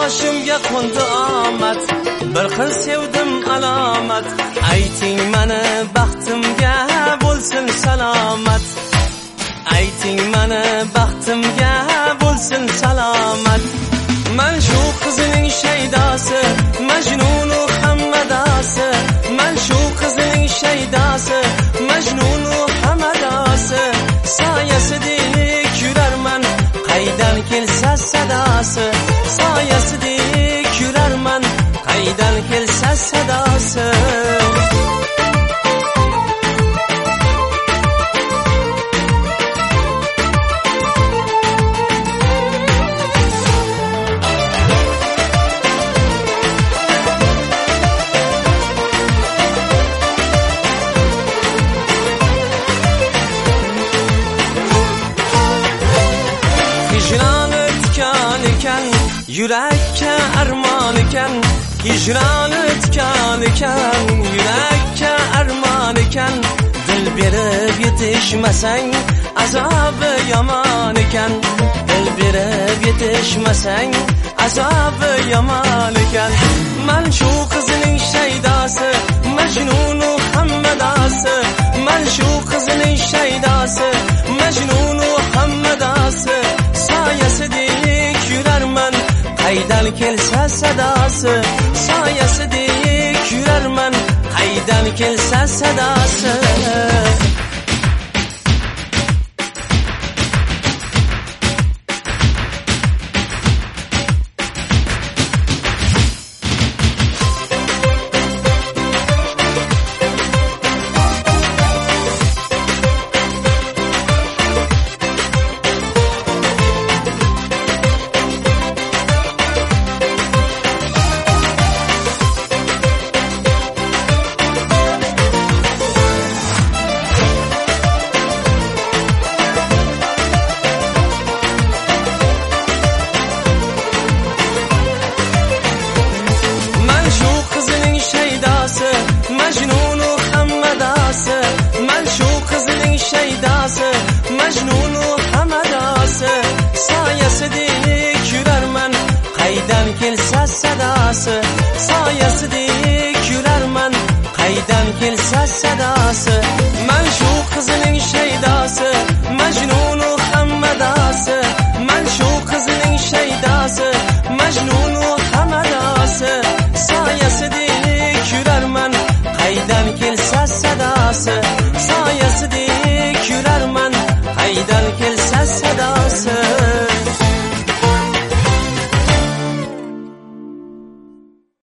boshimga qo'ndi omad, bir xil sevdim alomat. Ayting mani baxtimga bo'lsin salomat. Ayting mani baxtimga bo'lsin salomat. Man shu qizining shaydosi, Majnunu hammadasi. Man shu qizining shaydosi, Majnunu hammadasi. Soyasidek yurarman, qaydan kelsa sadosi. Soyasidek yurarman, qaydan kelsa sadosi. Hicroni tikan ekan, yurakka armon ekan. Hicroni tikan ekan, yurakka armon ekan. Dil berib yetishmasang, azobi yomon ekan. Dil berib yetishmasang, azobi yomon ekan. Man shu qizining shaydosi, Majnunu hammadasi. Man shu qizining shaydosi, Majnunu hammadasi. Soyasidek yurarman, qaydan kelsa sadosi. Soyasidek yurarman, qaydan kelsa sadosi. Majnunu hammadasi. Man shu qizining shaydasi, Majnunu hammadasi. Soyasidek yurarman, qaydan kelsa sadosi. Soyasidek yurarman, qaydan kelsa sadosi. Man shu qizining shaydasi, Majnunu hammadasi. Man shu qizining shaydasi, Majnunu hammadasi. Soyasidek yurarman, qaydan kelsa sadosi. Soyasidek